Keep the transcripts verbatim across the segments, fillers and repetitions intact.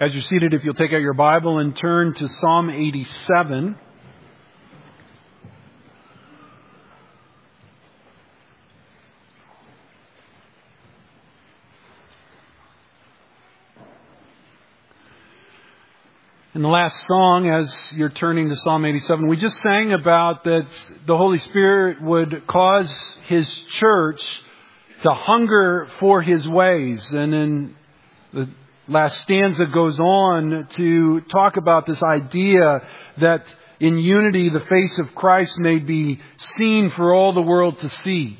As you're seated, if you'll take out your Bible and turn to Psalm eighty-seven. In the last song, as you're turning to Psalm eighty-seven, we just sang about that the Holy Spirit would cause His church to hunger for His ways. And in the last stanza goes on to talk about this idea that in unity the face of Christ may be seen for all the world to see.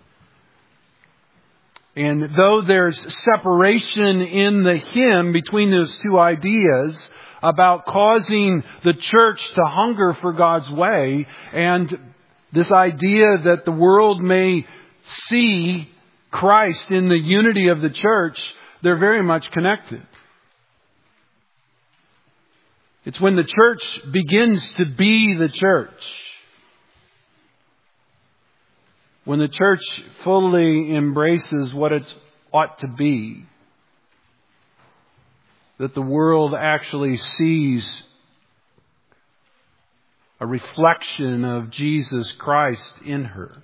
And though there's separation in the hymn between those two ideas about causing the church to hunger for God's way and this idea that the world may see Christ in the unity of the church, they're very much connected. It's when the church begins to be the church, when the church fully embraces what it ought to be, that the world actually sees a reflection of Jesus Christ in her.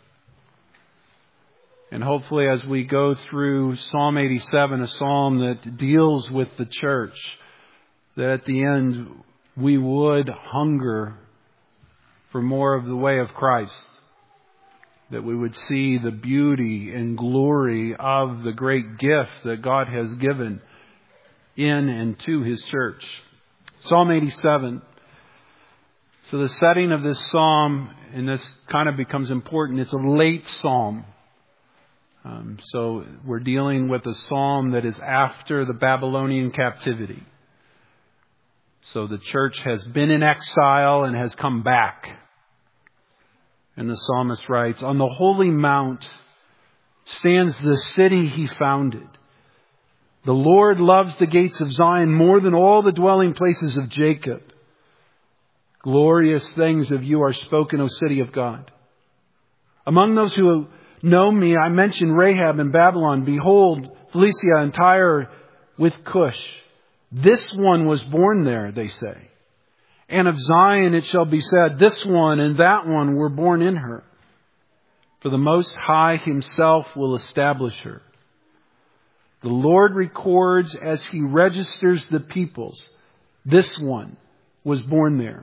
And hopefully as we go through Psalm eighty-seven, a psalm that deals with the church, that at the end we would hunger for more of the way of Christ. That we would see the beauty and glory of the great gift that God has given in and to His church. Psalm eighty-seven. So the setting of this psalm, and this kind of becomes important, it's a late psalm. Um, so we're dealing with a psalm that is after the Babylonian captivity. So the church has been in exile and has come back. And the psalmist writes, "On the holy mount stands the city He founded. The Lord loves the gates of Zion more than all the dwelling places of Jacob. Glorious things of you are spoken, O city of God. Among those who know me, I mention Rahab and Babylon. Behold, Philistia and Tyre with Cush. This one was born there, they say. And of Zion it shall be said, this one and that one were born in her. For the Most High Himself will establish her. The Lord records as He registers the peoples. This one was born there.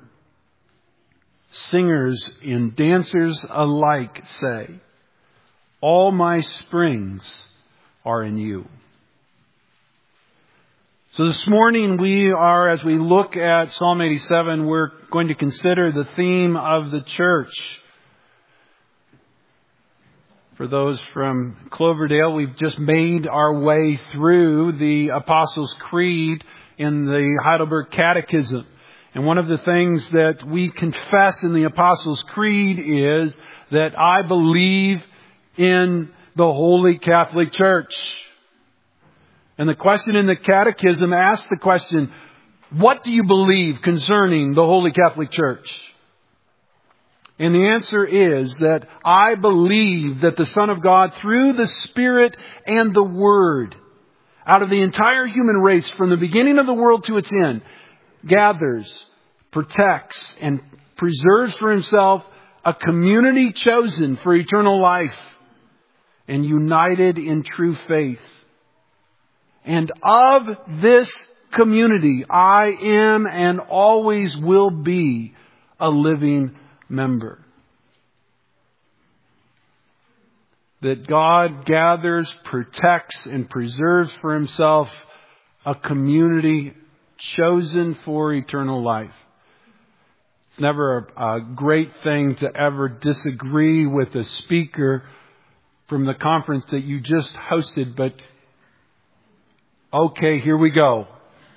Singers and dancers alike say, all my springs are in you." So this morning we are, as we look at Psalm eighty-seven, we're going to consider the theme of the church. For those from Cloverdale, we've just made our way through the Apostles' Creed in the Heidelberg Catechism. And one of the things that we confess in the Apostles' Creed is that I believe in the Holy Catholic Church. And the question in the Catechism asks the question, what do you believe concerning the Holy Catholic Church? And the answer is that I believe that the Son of God, through the Spirit and the Word, out of the entire human race, from the beginning of the world to its end, gathers, protects, and preserves for Himself a community chosen for eternal life and united in true faith. And of this community, I am and always will be a living member. That God gathers, protects, and preserves for Himself a community chosen for eternal life. It's never a, a great thing to ever disagree with a speaker from the conference that you just hosted, but okay, here we go.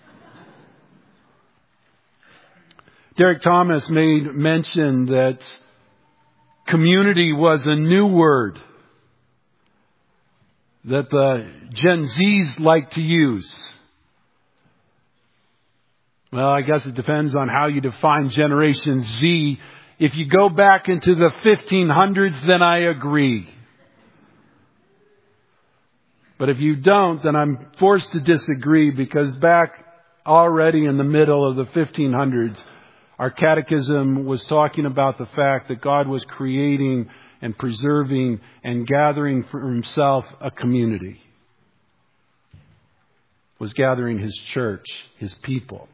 Derek Thomas made mention that community was a new word that the Gen Zs like to use. Well, I guess it depends on how you define Generation Z. If you go back into the fifteen hundreds, then I agree. But if you don't, then I'm forced to disagree, because back already in the middle of the fifteen hundreds, our catechism was talking about the fact that God was creating and preserving and gathering for himself a community. Was gathering his church, his people.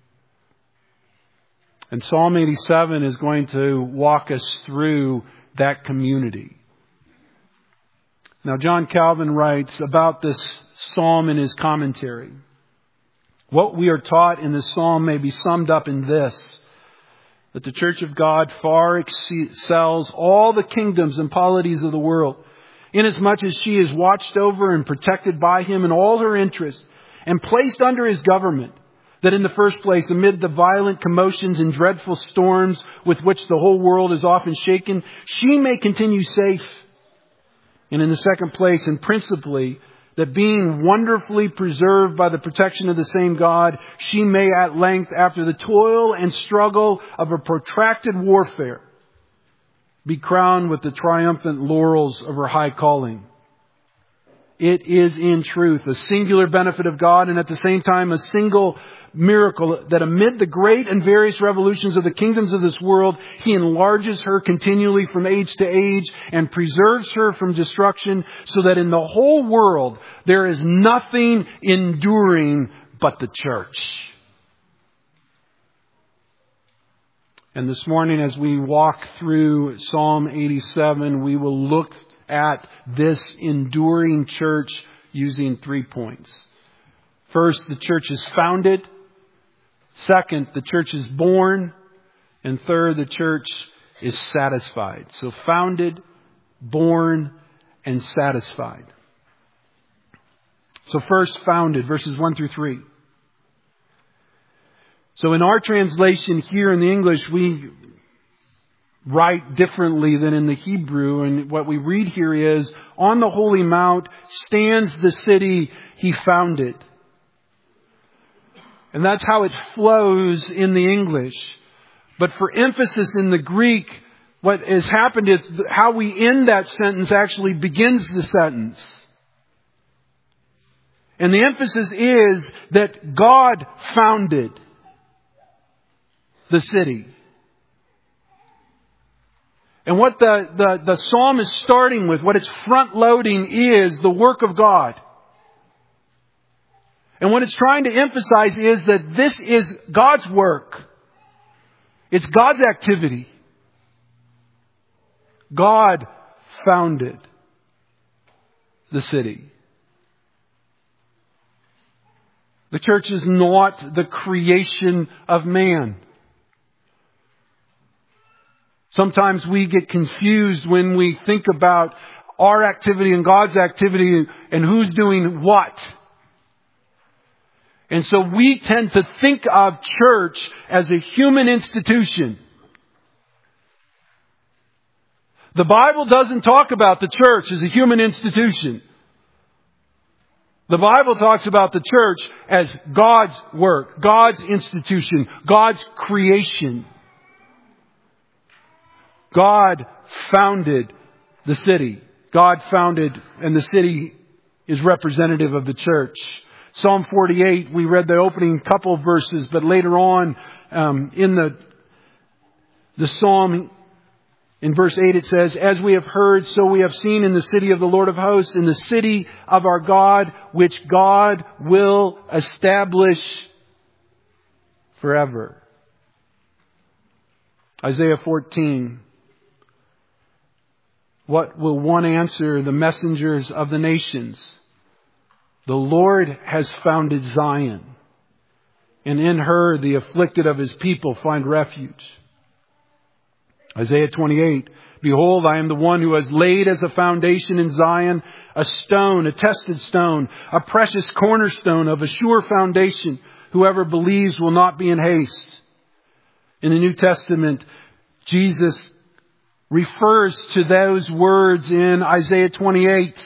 And Psalm eighty-seven is going to walk us through that community. Now, John Calvin writes about this psalm in his commentary. What we are taught in this psalm may be summed up in this: that the Church of God far excels all the kingdoms and polities of the world, inasmuch as she is watched over and protected by him in all her interests, and placed under his government, that in the first place, amid the violent commotions and dreadful storms with which the whole world is often shaken, she may continue safe. And in the second place, and principally, that being wonderfully preserved by the protection of the same God, she may at length, after the toil and struggle of a protracted warfare, be crowned with the triumphant laurels of her high calling. It is in truth a singular benefit of God, and at the same time a single miracle, that amid the great and various revolutions of the kingdoms of this world, He enlarges her continually from age to age and preserves her from destruction, so that in the whole world there is nothing enduring but the church. And this morning, as we walk through Psalm eighty-seven, we will look at this enduring church using three points. First, the church is founded. Second, the church is born. And third, the church is satisfied. So founded, born, and satisfied. So first, founded, verses one through three. So in our translation here in the English, we write differently than in the Hebrew. And what we read here is, on the holy mount stands the city he founded. And that's how it flows in the English. But for emphasis in the Greek, what has happened is how we end that sentence actually begins the sentence. And the emphasis is that God founded the city. And what the, the, the psalm is starting with, what it's front loading, is the work of God. And what it's trying to emphasize is that this is God's work. It's God's activity. God founded the city. The church is not the creation of man. Sometimes we get confused when we think about our activity and God's activity and who's doing what. And so we tend to think of church as a human institution. The Bible doesn't talk about the church as a human institution. The Bible talks about the church as God's work, God's institution, God's creation. God founded the city. God founded, and the city is representative of the church. Psalm forty-eight, we read the opening couple of verses, but later on um, in the, the psalm, in verse eight it says, "As we have heard, so we have seen in the city of the Lord of hosts, in the city of our God, which God will establish forever." Isaiah fourteen. What will one answer the messengers of the nations? The Lord has founded Zion, and in her the afflicted of his people find refuge. Isaiah twenty-eight. Behold, I am the one who has laid as a foundation in Zion a stone, a tested stone, a precious cornerstone of a sure foundation. Whoever believes will not be in haste. In the New Testament, Jesus refers to those words in Isaiah twenty-eight.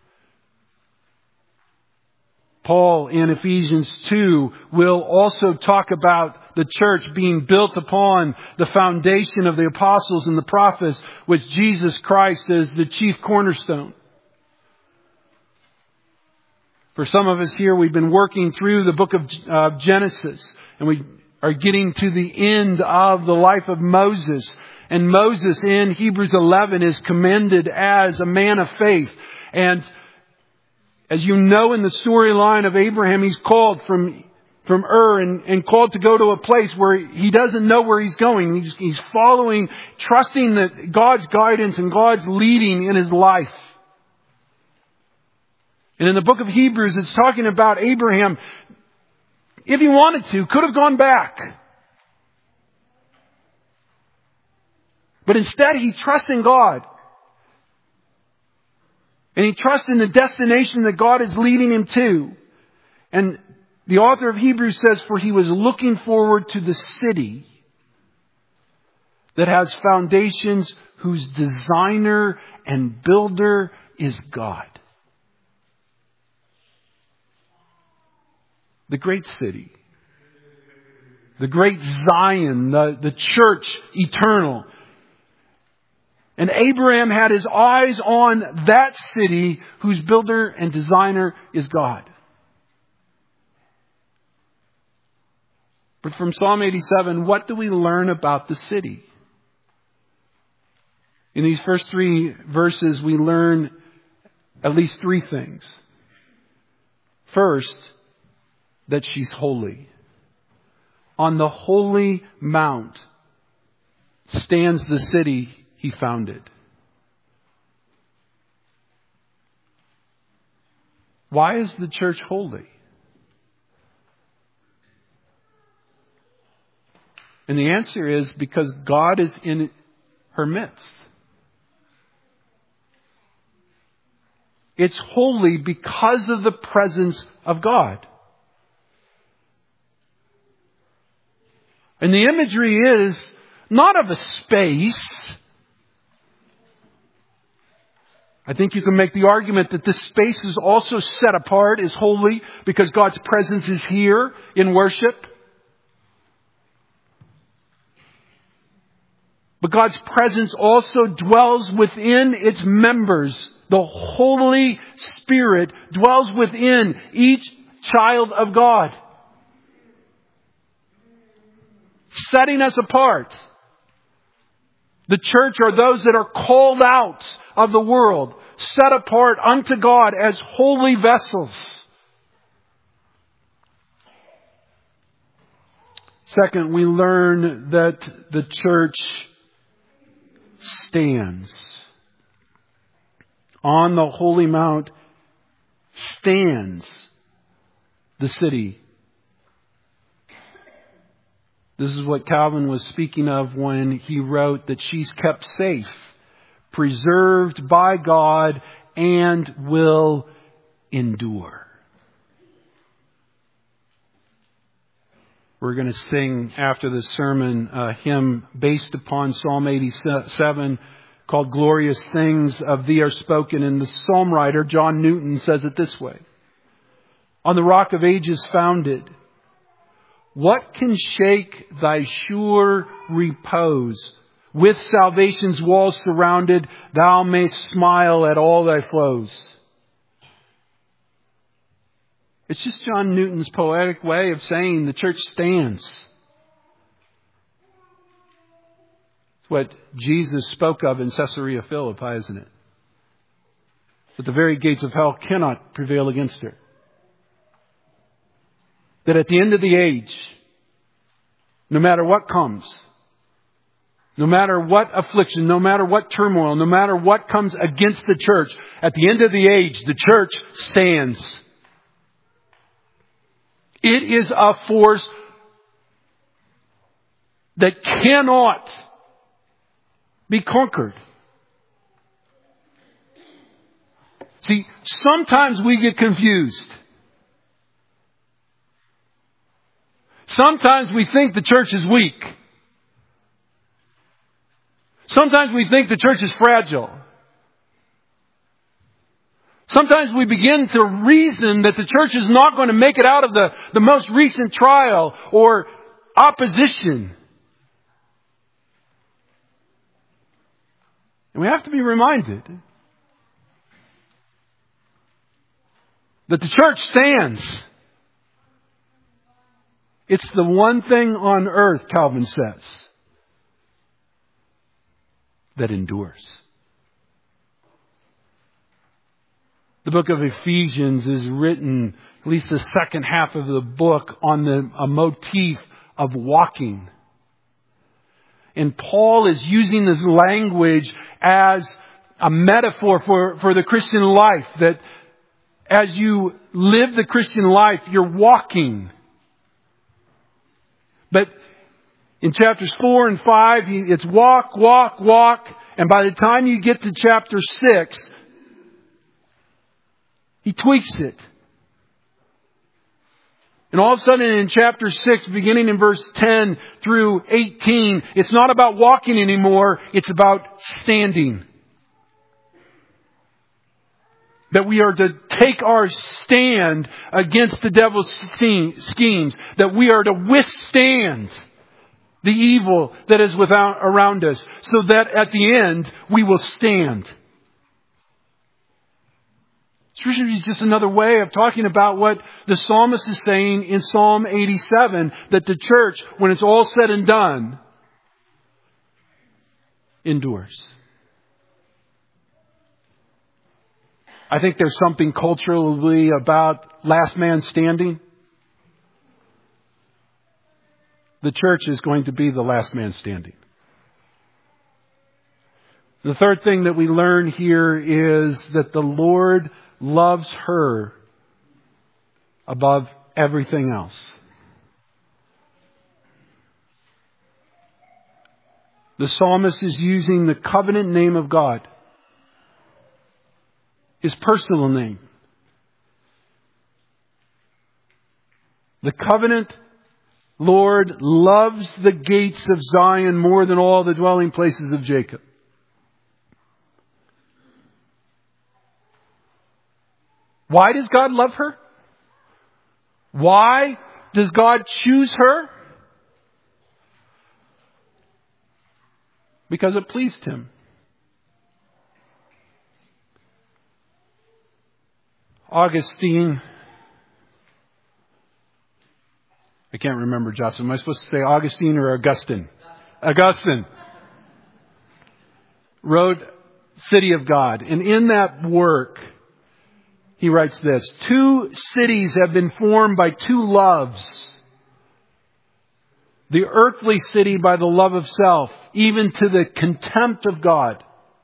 Paul in Ephesians two will also talk about the church being built upon the foundation of the apostles and the prophets, with Jesus Christ as the chief cornerstone. For some of us here, we've been working through the book of uh, Genesis, and we are getting to the end of the life of Moses. And Moses in Hebrews eleven is commended as a man of faith. And as you know in the storyline of Abraham, he's called from from Ur and, and called to go to a place where he doesn't know where he's going. He's, he's following, trusting that God's guidance and God's leading in his life. And in the book of Hebrews, it's talking about Abraham, if he wanted to, could have gone back. But instead, he trusts in God. And he trusts in the destination that God is leading him to. And the author of Hebrews says, for he was looking forward to the city that has foundations, whose designer and builder is God. The great city. The great Zion, the, the church eternal. And Abraham had his eyes on that city whose builder and designer is God. But from Psalm eighty-seven, what do we learn about the city? In these first three verses, we learn at least three things. First, that she's holy. On the holy mount stands the city he founded. Why is the church holy? And the answer is because God is in her midst. It's holy because of the presence of God. And the imagery is not of a space. I think you can make the argument that this space is also set apart, is holy, because God's presence is here in worship. But God's presence also dwells within its members. The Holy Spirit dwells within each child of God, setting us apart. The church are those that are called out of the world, set apart unto God as holy vessels. Second, we learn that the church stands. On the holy mount stands the city. This is what Calvin was speaking of when he wrote that she's kept safe, preserved by God, and will endure. We're going to sing after this sermon a hymn based upon Psalm eighty-seven called Glorious Things of Thee Are Spoken. And the psalm writer, John Newton, says it this way. On the rock of ages founded, what can shake thy sure repose? With salvation's walls surrounded, thou mayst smile at all thy foes. It's just John Newton's poetic way of saying the church stands. It's what Jesus spoke of in Caesarea Philippi, isn't it? That the very gates of hell cannot prevail against her. That at the end of the age, no matter what comes, no matter what affliction, no matter what turmoil, no matter what comes against the church, at the end of the age, the church stands. It is a force that cannot be conquered. See, sometimes we get confused. Sometimes we think the church is weak. Sometimes we think the church is fragile. Sometimes we begin to reason that the church is not going to make it out of the, the most recent trial or opposition. And we have to be reminded that the church stands. It's the one thing on earth, Calvin says, that endures. The book of Ephesians is written, at least the second half of the book, on the a motif of walking. And Paul is using this language as a metaphor for, for the Christian life. That as you live the Christian life, you're walking. But in chapters four and five, it's walk, walk, walk. And by the time you get to chapter six, he tweaks it. And all of a sudden in chapter six, beginning in verse ten through eighteen, it's not about walking anymore. It's about standing. That we are to take our stand against the devil's schemes. That we are to withstand the evil that is without around us. So that at the end, we will stand. Scripture is just another way of talking about what the psalmist is saying in Psalm eighty-seven, that the church, when it's all said and done, endures. I think there's something culturally about last man standing. The church is going to be the last man standing. The third thing that we learn here is that the Lord loves her above everything else. The psalmist is using the covenant name of God, his personal name. The covenant Lord loves the gates of Zion more than all the dwelling places of Jacob. Why does God love her? Why does God choose her? Because it pleased Him. Augustine, I can't remember, Justin. Am I supposed to say Augustine or Augustine? Augustine wrote City of God. And in that work, he writes this: two cities have been formed by two loves. The earthly city by the love of self, even to the contempt of God.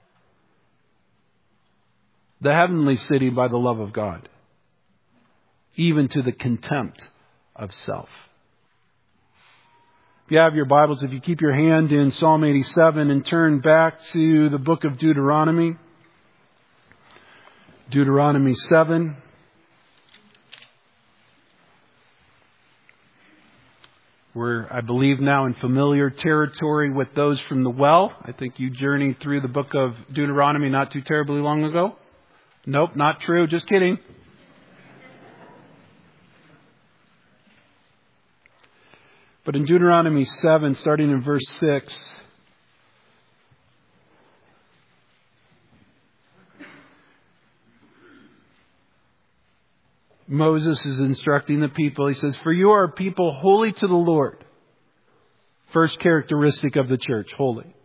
The heavenly city by the love of God, even to the contempt of self. If you have your Bibles, if you keep your hand in Psalm eighty-seven and turn back to the book of Deuteronomy. Deuteronomy seven. We're, I believe, now in familiar territory with those from the well. I think you journeyed through the book of Deuteronomy not too terribly long ago. Nope, not true. Just kidding. But in Deuteronomy seven, starting in verse six, Moses is instructing the people. He says, "For you are a people holy to the Lord." First characteristic of the church, holy.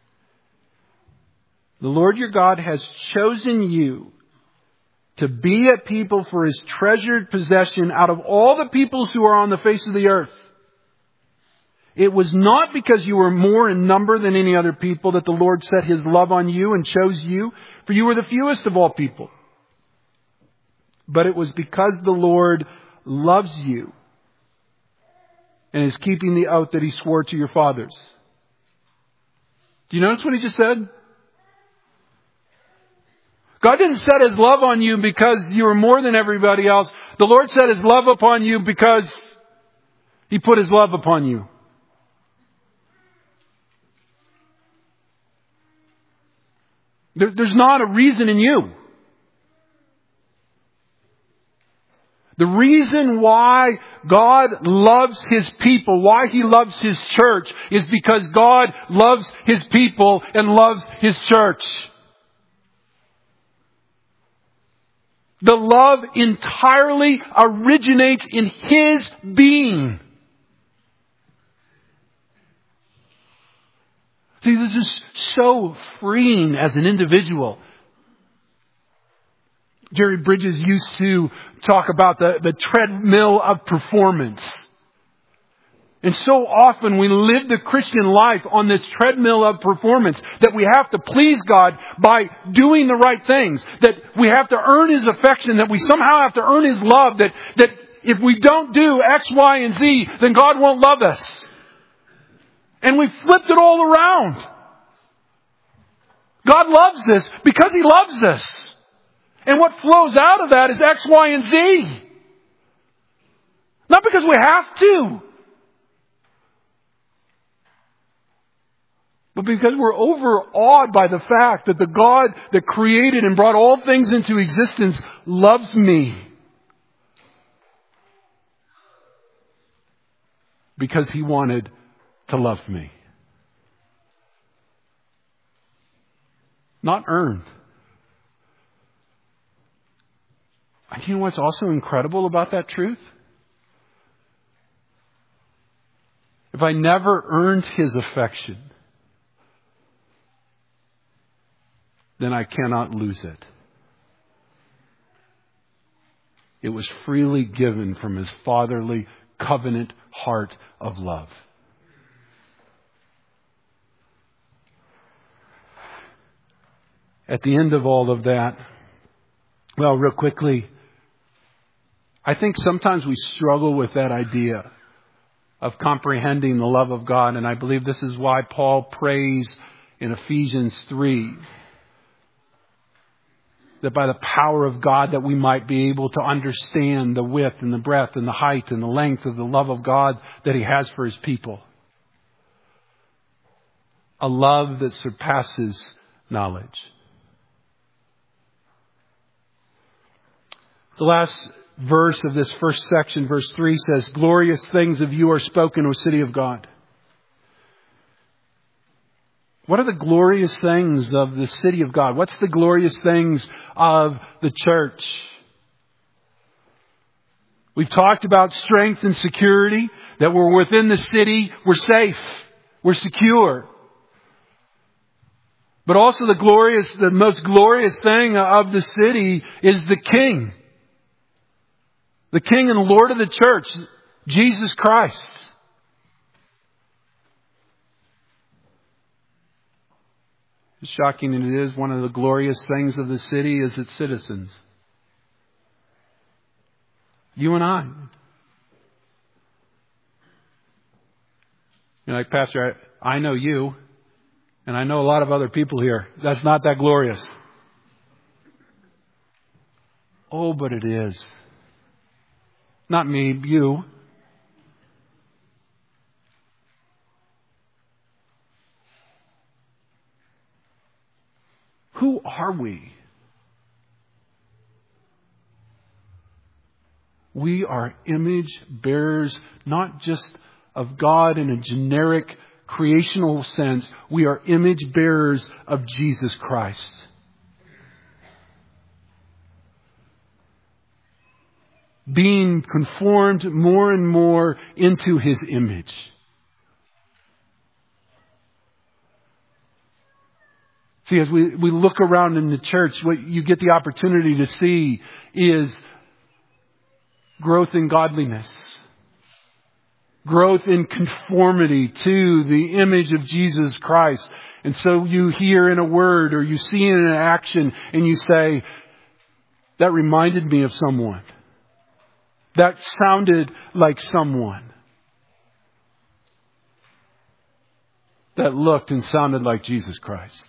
"The Lord your God has chosen you to be a people for His treasured possession out of all the peoples who are on the face of the earth. It was not because you were more in number than any other people that the Lord set His love on you and chose you, for you were the fewest of all people. But it was because the Lord loves you and is keeping the oath that He swore to your fathers." Do you notice what He just said? God didn't set His love on you because you were more than everybody else. The Lord set His love upon you because He put His love upon you. There, there's not a reason in you. The reason why God loves His people, why He loves His church, is because God loves His people and loves His church. The love entirely originates in His being. See, this is so freeing as an individual. Jerry Bridges used to talk about the, the treadmill of performance. And so often we live the Christian life on this treadmill of performance, that we have to please God by doing the right things, that we have to earn His affection, that we somehow have to earn His love, that, that if we don't do X, Y, and Z, then God won't love us. And we flipped it all around. God loves us because He loves us. And what flows out of that is X, Y, and Z. Not because we have to, but because we're overawed by the fact that the God that created and brought all things into existence loves me. Because He wanted to love me. Not earned. And you know what's also incredible about that truth? If I never earned His affection, then I cannot lose it. It was freely given from His fatherly covenant heart of love. At the end of all of that, well, real quickly, I think sometimes we struggle with that idea of comprehending the love of God. And I believe this is why Paul prays in Ephesians three that by the power of God that we might be able to understand the width and the breadth and the height and the length of the love of God that He has for His people. A love that surpasses knowledge. The last verse of this first section, verse three, says, "Glorious things of you are spoken, O city of God." What are the glorious things of the city of God? What's the glorious things of the church? We've talked about strength and security, that we're within the city, we're safe, we're secure. But also the glorious, the most glorious thing of the city is the King. The King and Lord of the church, Jesus Christ. As shocking as it is, one of the glorious things of the city is its citizens. You and I. You're like, Pastor, I, I know you, and I know a lot of other people here. That's not that glorious. Oh, but it is. Not me, you. Who are we? We are image bearers, not just of God in a generic creational sense. We are image bearers of Jesus Christ. Being conformed more and more into His image. See, as we, we look around in the church, what you get the opportunity to see is growth in godliness. Growth in conformity to the image of Jesus Christ. And so you hear in a word or you see in an action and you say, that reminded me of someone. That sounded like someone. That looked and sounded like Jesus Christ.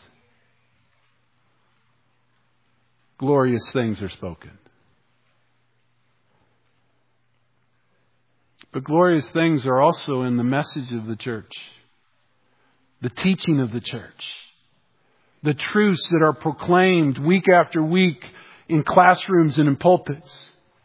Glorious things are spoken. But glorious things are also in the message of the church. The teaching of the church. The truths that are proclaimed week after week in classrooms and in pulpits.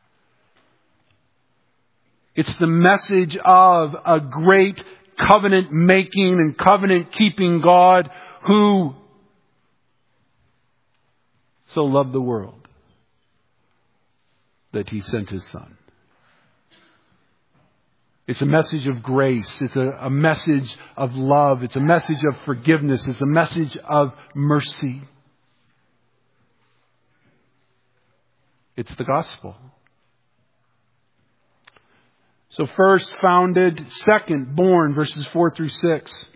It's the message of a great covenant making and covenant keeping God who so loved the world that He sent His Son. It's a message of grace. It's a, a message of love. It's a message of forgiveness. It's a message of mercy. It's the gospel. So first founded, second born, verses four through six.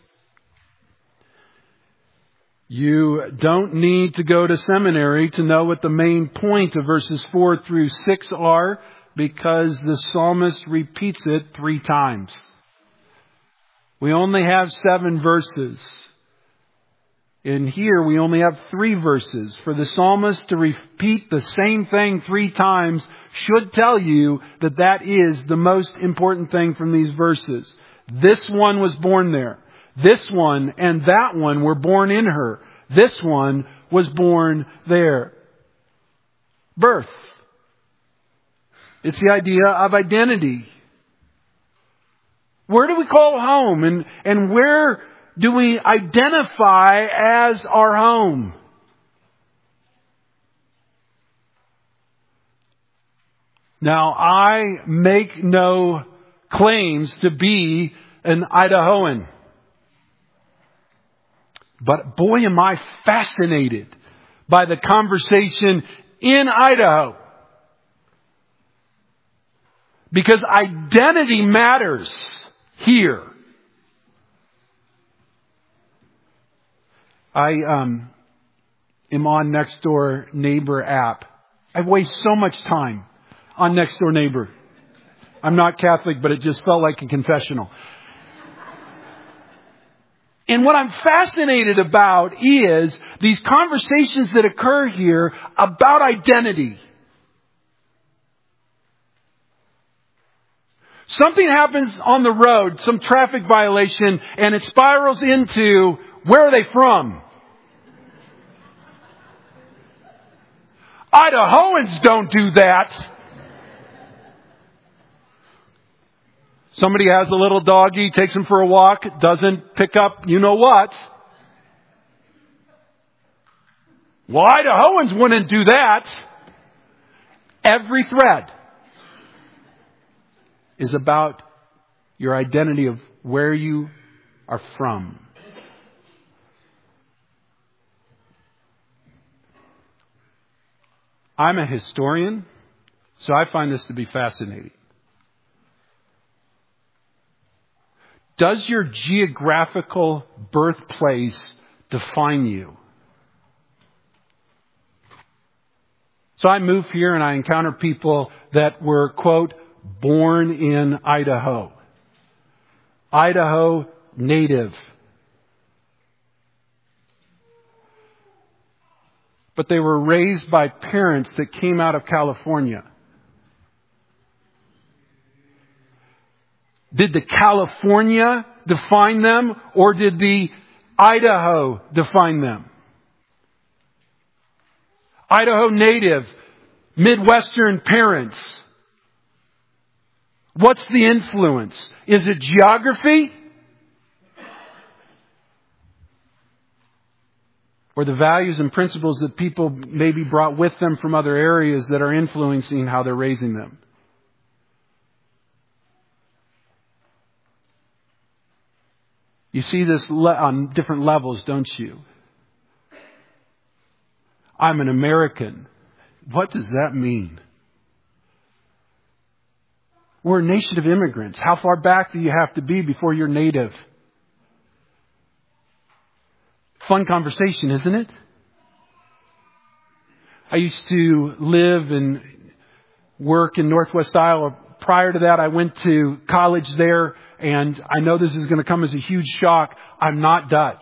You don't need to go to seminary to know what the main point of verses four through six are, because the psalmist repeats it three times. We only have seven verses. In here we only have three verses. For the psalmist to repeat the same thing three times should tell you that that is the most important thing from these verses. This one was born there. This one and that one were born in her. This one was born there. Birth. It's the idea of identity. Where do we call home? And, and where do we identify as our home? Now, I make no claims to be an Idahoan. But boy, am I fascinated by the conversation in Idaho. Because identity matters here. I um, am on Nextdoor Neighbor app. I waste so much time on Nextdoor Neighbor. I'm not Catholic, but it just felt like a confessional. And what I'm fascinated about is these conversations that occur here about identity. Something happens on the road, some traffic violation, and it spirals into, where are they from? Idahoans don't do that. Somebody has a little doggy, takes him for a walk, doesn't pick up you know what. Well, Idahoans wouldn't do that. Every thread is about your identity of where you are from. I'm a historian, so I find this to be fascinating. Does your geographical birthplace define you? So I move here and I encounter people that were, quote, born in Idaho. Idaho native. But they were raised by parents that came out of California. Did the California define them, or did the Idaho define them? Idaho native, Midwestern parents. What's the influence? Is it geography? Or the values and principles that people maybe brought with them from other areas that are influencing how they're raising them? You see this le- on different levels, don't you? I'm an American. What does that mean? We're a nation of immigrants. How far back do you have to be before you're native? Fun conversation, isn't it? I used to live and work in Northwest Iowa. Prior to that, I went to college there, and I know this is going to come as a huge shock. I'm not Dutch.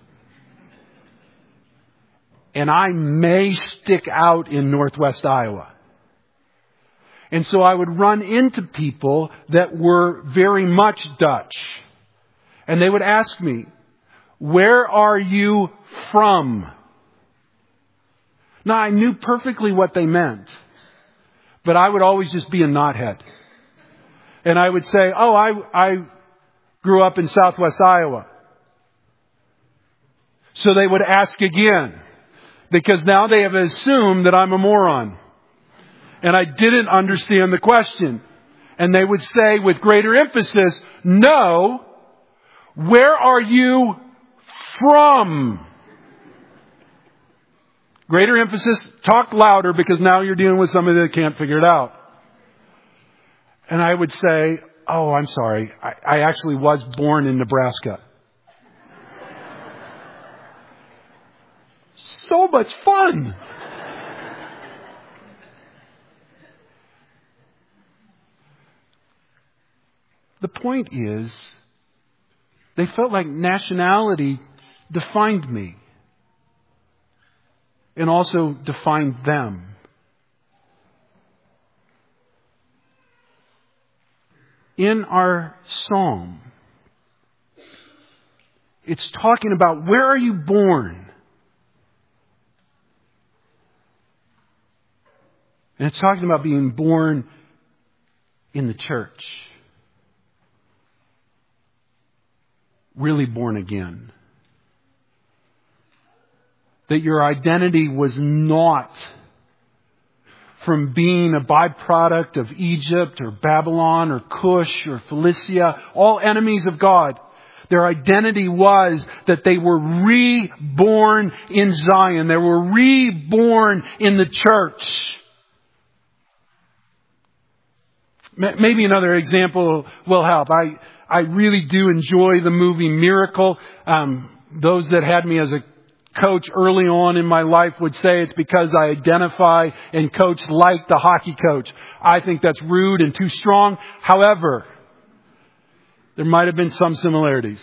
And I may stick out in Northwest Iowa. And so I would run into people that were very much Dutch. And they would ask me, where are you from? Now, I knew perfectly what they meant. But I would always just be a knothead. And I would say, oh, I, I grew up in Southwest Iowa. So they would ask again. Because now they have assumed that I'm a moron. and I didn't understand the question. And they would say with greater emphasis, no, where are you from? Greater emphasis, talk louder, because now you're dealing with somebody that can't figure it out. And I would say, oh, I'm sorry. I, I actually was born in Nebraska. So much fun. The point is, they felt like nationality defined me and also defined them. In our psalm, it's talking about where are you born? And it's talking about being born in the church. Really born again. That your identity was not from being a byproduct of Egypt or Babylon or Cush or Philistia, all enemies of God. Their identity was that they were reborn in Zion. They were reborn in the church. Maybe another example will help. I, I really do enjoy the movie Miracle. Um, those that had me as a coach early on in my life would say it's because I identify and coach like the hockey coach. I think that's rude and too strong. However, there might have been some similarities.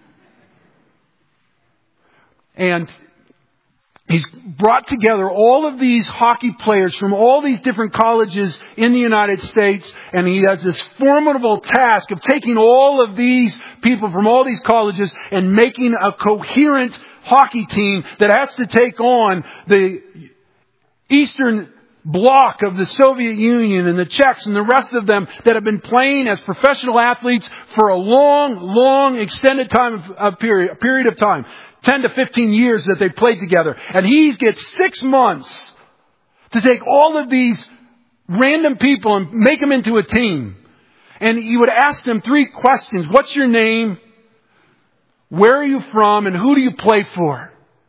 And he's brought together all of these hockey players from all these different colleges in the United States, and he has this formidable task of taking all of these people from all these colleges and making a coherent hockey team that has to take on the Eastern Bloc of the Soviet Union and the Czechs and the rest of them that have been playing as professional athletes for a long, long extended time of, of period, a period of time. ten to fifteen years that they played together. And he gets six months to take all of these random people and make them into a team. And he would ask them three questions. What's your name? Where are you from? And who do you play for?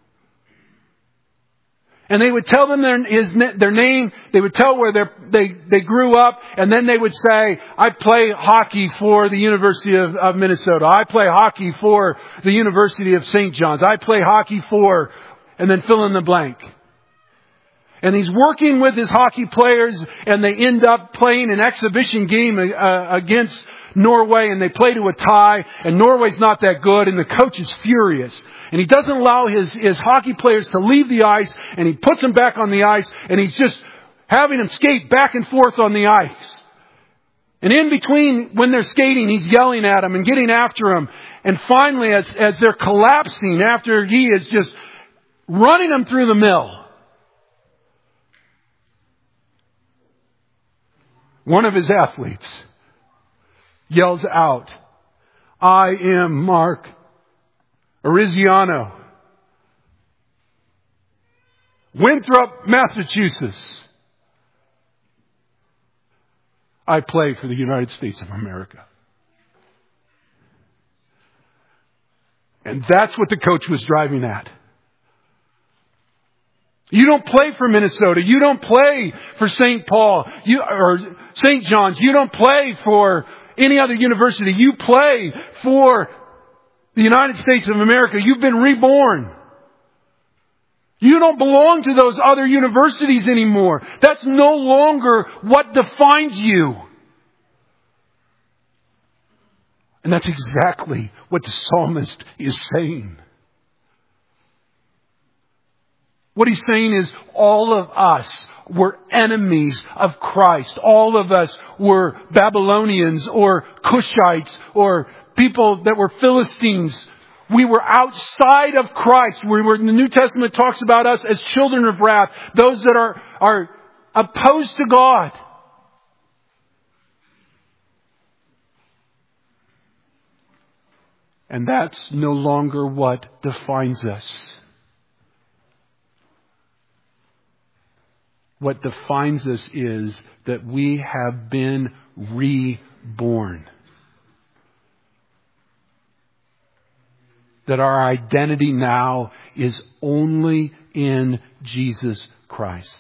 And they would tell them their, his, their name. They would tell where they they grew up. And then they would say, I play hockey for the University of, of Minnesota. I play hockey for the University of Saint John's. I play hockey for, and then fill in the blank. And he's working with his hockey players, and they end up playing an exhibition game uh, against Norway, and they play to a tie, and Norway's not that good, and the coach is furious. And he doesn't allow his, his hockey players to leave the ice, and he puts them back on the ice, and he's just having them skate back and forth on the ice. And in between, when they're skating, he's yelling at them and getting after them. And finally, as, as they're collapsing, after he is just running them through the mill, one of his athletes yells out, I am Mark Ariziano, Winthrop, Massachusetts. I play for the United States of America. And that's what the coach was driving at. You don't play for Minnesota. You don't play for Saint Paul you, or Saint John's. You don't play for any other university. You play for the United States of America. You've been reborn. You don't belong to those other universities anymore. That's no longer what defines you. And that's exactly what the psalmist is saying. What he's saying is all of us were enemies of Christ. All of us were Babylonians or Cushites or people that were Philistines. We were outside of Christ. We were, the New Testament talks about us as children of wrath, those that are, are opposed to God. And that's no longer what defines us. What defines us is that we have been reborn. That our identity now is only in Jesus Christ.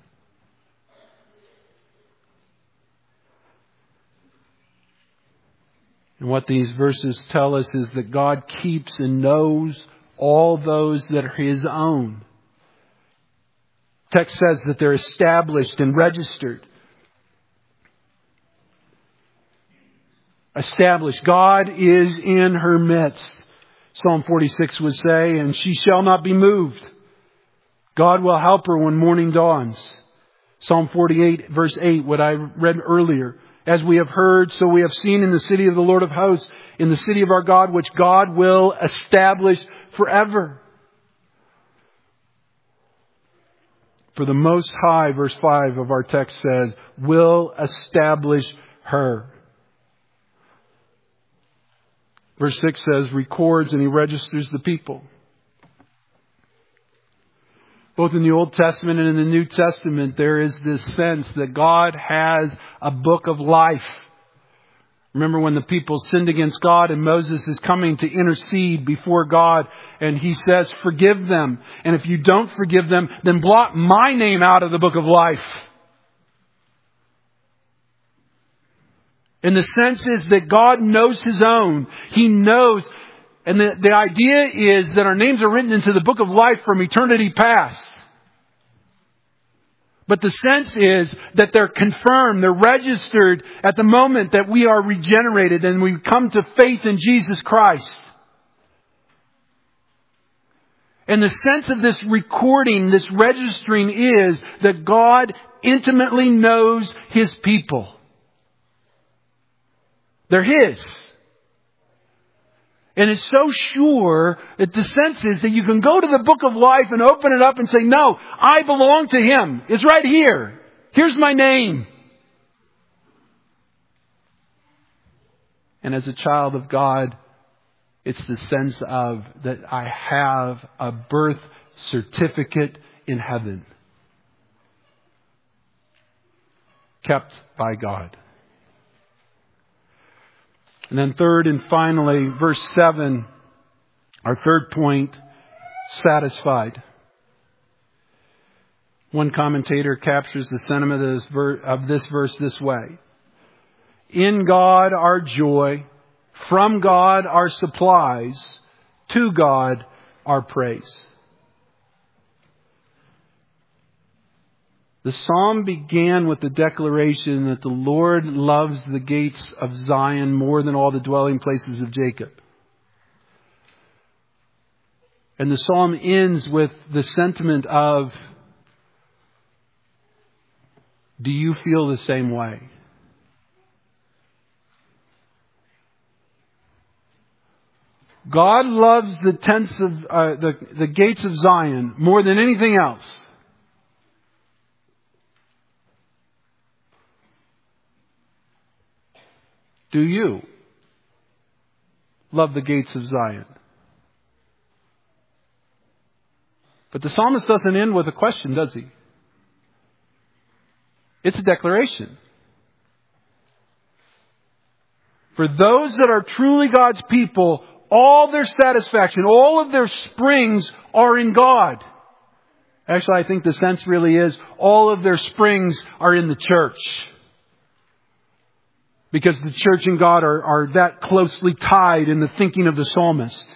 And what these verses tell us is that God keeps and knows all those that are His own. The text says that they're established and registered. Established. God is in her midst. Psalm forty-six would say, and she shall not be moved. God will help her when morning dawns. Psalm forty-eight verse eight, what I read earlier. As we have heard, so we have seen in the city of the Lord of hosts, in the city of our God, which God will establish forever. For the Most High, verse five of our text says, will establish her. Verse six says, records and He registers the people. Both in the Old Testament and in the New Testament, there is this sense that God has a book of life. Remember when the people sinned against God and Moses is coming to intercede before God and he says, forgive them. And if you don't forgive them, then blot my name out of the book of life. And the sense is that God knows His own. He knows. And the, the idea is that our names are written into the book of life from eternity past. But the sense is that they're confirmed, they're registered at the moment that we are regenerated and we come to faith in Jesus Christ. And the sense of this recording, this registering is that God intimately knows His people. They're His. And it's so sure that the sense is that you can go to the book of life and open it up and say, no, I belong to Him. It's right here. Here's my name. And as a child of God, it's the sense of that I have a birth certificate in heaven. Kept by God. And then third and finally, verse seven, our third point, satisfied. One commentator captures the sentiment of this, ver- of this verse this way. In God our joy, from God our supplies, to God our praise. The psalm began with the declaration that the Lord loves the gates of Zion more than all the dwelling places of Jacob. And the psalm ends with the sentiment of, do you feel the same way? God loves the tents of uh, the, the gates of Zion more than anything else. Do you love the gates of Zion? But the psalmist doesn't end with a question, does he? It's a declaration. For those that are truly God's people, all their satisfaction, all of their springs are in God. Actually, I think the sense really is all of their springs are in the church. Because the church and God are, are that closely tied in the thinking of the psalmist.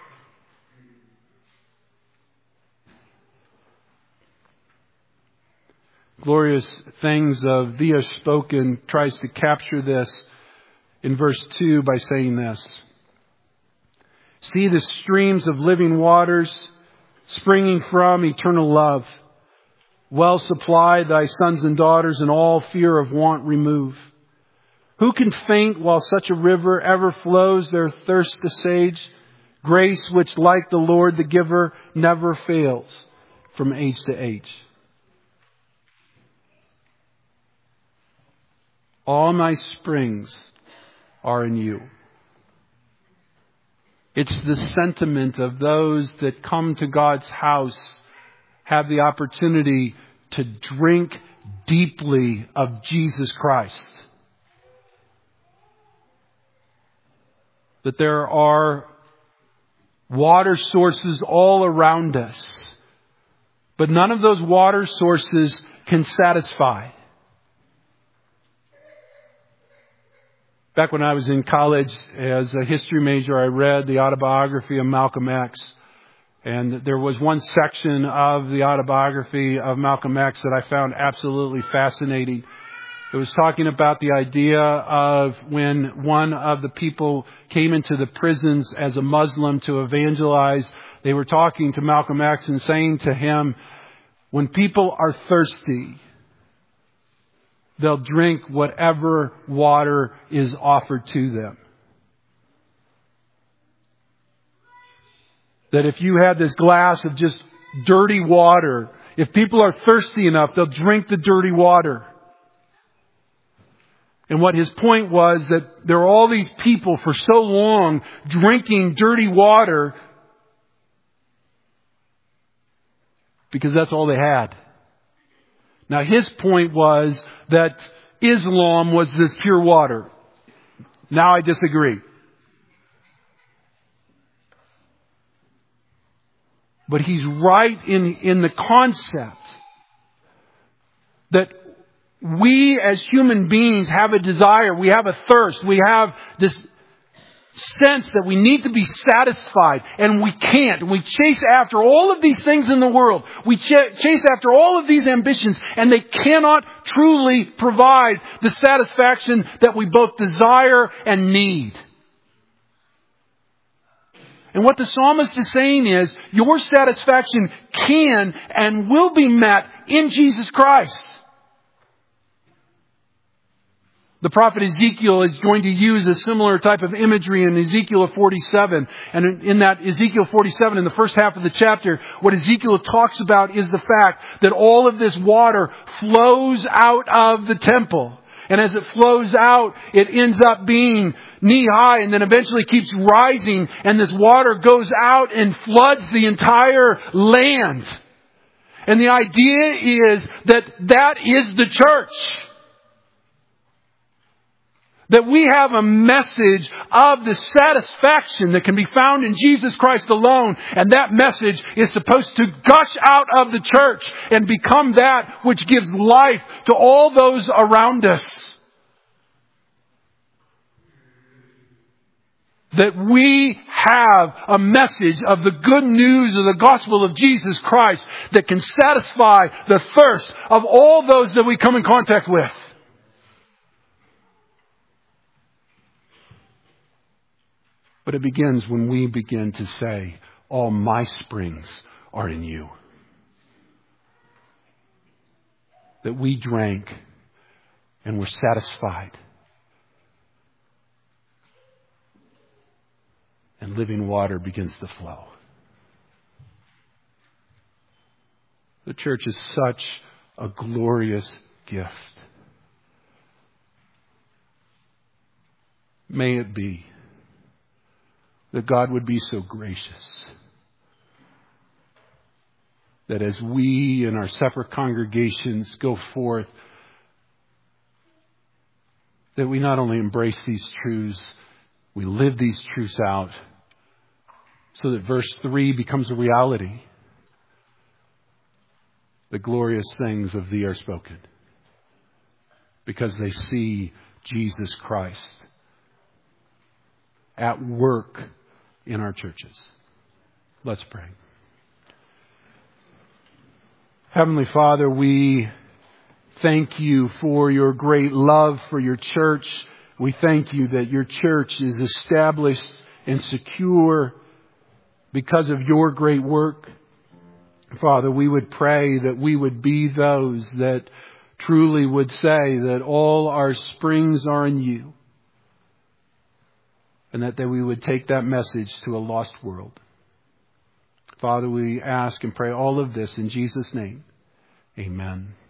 Glorious Things of Thee Are Spoken tries to capture this in verse two by saying this. See the streams of living waters springing from eternal love. Well supply thy sons and daughters, and all fear of want remove. Who can faint while such a river ever flows their thirst assuage? Grace which like the Lord the giver never fails from age to age. All my springs are in you. It's the sentiment of those that come to God's house, have the opportunity to drink deeply of Jesus Christ. That there are water sources all around us, but none of those water sources can satisfy. Back when I was in college as a history major, I read the autobiography of Malcolm X. And there was one section of the autobiography of Malcolm X that I found absolutely fascinating. It was talking about the idea of when one of the people came into the prisons as a Muslim to evangelize. They were talking to Malcolm X and saying to him, when people are thirsty, they'll drink whatever water is offered to them. That if you had this glass of just dirty water, if people are thirsty enough, they'll drink the dirty water. And what his point was that there are all these people for so long drinking dirty water because that's all they had. Now his point was that Islam was this pure water. Now I disagree. But he's right in, in the concept that we as human beings have a desire, we have a thirst, we have this sense that we need to be satisfied, and we can't. We chase after all of these things in the world. We ch- chase after all of these ambitions, and they cannot truly provide the satisfaction that we both desire and need. And what the psalmist is saying is, your satisfaction can and will be met in Jesus Christ. The prophet Ezekiel is going to use a similar type of imagery in Ezekiel forty-seven. And in that Ezekiel forty-seven, in the first half of the chapter, what Ezekiel talks about is the fact that all of this water flows out of the temple. And as it flows out, it ends up being knee high and then eventually keeps rising. And this water goes out and floods the entire land. And the idea is that that is the church. That we have a message of the satisfaction that can be found in Jesus Christ alone. And that message is supposed to gush out of the church and become that which gives life to all those around us. That we have a message of the good news of the gospel of Jesus Christ that can satisfy the thirst of all those that we come in contact with. But it begins when we begin to say, all my springs are in you. That we drank and were satisfied. And living water begins to flow. The church is such a glorious gift. May it be that God would be so gracious that as we in our separate congregations go forth, that we not only embrace these truths, we live these truths out so that verse three becomes a reality. The glorious things of thee are spoken because they see Jesus Christ at work in our churches. Let's pray. Heavenly Father, we thank you for your great love for your church. We thank you that your church is established and secure because of your great work. Father, we would pray that we would be those that truly would say that all our springs are in you. And that, that we would take that message to a lost world. Father, we ask and pray all of this in Jesus' name. Amen.